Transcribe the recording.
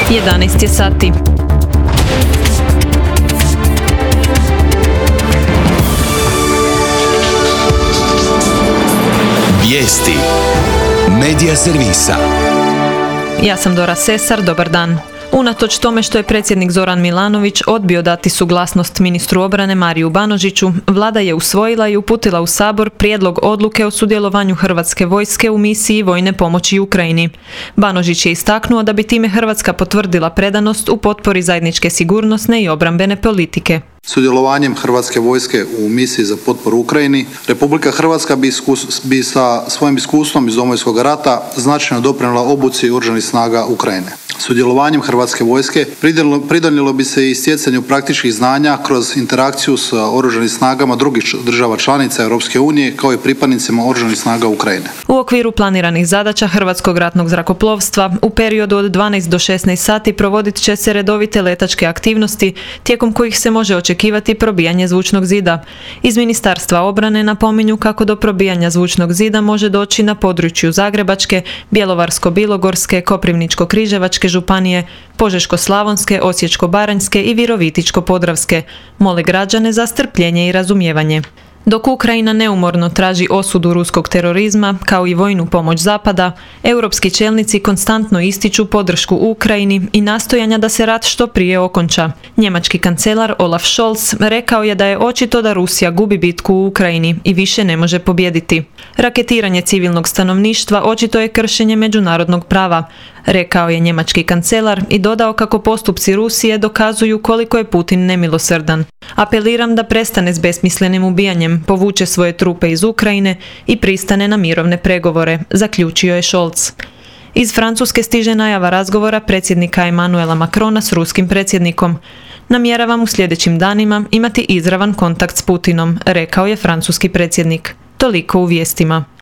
11 je sati. Vijesti Medija servisa. Ja sam Dora Sesar, dobar dan. Unatoč tome što je predsjednik Zoran Milanović odbio dati suglasnost ministru obrane Mariju Banožiću, vlada je usvojila i uputila u Sabor prijedlog odluke o sudjelovanju Hrvatske vojske u misiji vojne pomoći Ukrajini. Banožić je istaknuo da bi time Hrvatska potvrdila predanost u potpori zajedničke sigurnosne i obrambene politike. Sudjelovanjem Hrvatske vojske u misiji za potporu Ukrajini, Republika Hrvatska bi sa svojim iskustvom iz Domovinskog rata značajno doprinijela obuci oružanih snaga Ukrajine. Sudjelovanjem Hrvatske vojske pridonijelo bi se i stjecanju praktičkih znanja kroz interakciju s oružanim snagama drugih država članica Europske unije kao i pripadnicima oružanih snaga Ukrajine. U okviru planiranih zadaća Hrvatskog ratnog zrakoplovstva u periodu od 12 do 16 sati provodit će se redovite letačke aktivnosti tijekom kojih se može očekivati probijanje zvučnog zida. Iz Ministarstva obrane napominju kako do probijanja zvučnog zida može doći na području Zagrebačke, Bjelovarsko-bilogorske, Koprivničko-križevačke županije, Požeško-slavonske, Osječko-baranjske i Virovitičko-podravske. Mole građane za strpljenje i razumijevanje. Dok Ukrajina neumorno traži osudu ruskog terorizma, kao i vojnu pomoć Zapada, europski čelnici konstantno ističu podršku Ukrajini i nastojanja da se rat što prije okonča. Njemački kancelar Olaf Scholz rekao je da je očito da Rusija gubi bitku u Ukrajini i više ne može pobijediti. Raketiranje civilnog stanovništva očito je kršenje međunarodnog prava, rekao je njemački kancelar i dodao kako postupci Rusije dokazuju koliko je Putin nemilosrdan. Apeliram da prestane s besmislenim ubijanjem, povuče svoje trupe iz Ukrajine i pristane na mirovne pregovore, zaključio je Scholz. Iz Francuske stiže najava razgovora predsjednika Emmanuela Macrona s ruskim predsjednikom. Namjeravam u sljedećim danima imati izravan kontakt s Putinom, rekao je francuski predsjednik. Toliko u vijestima.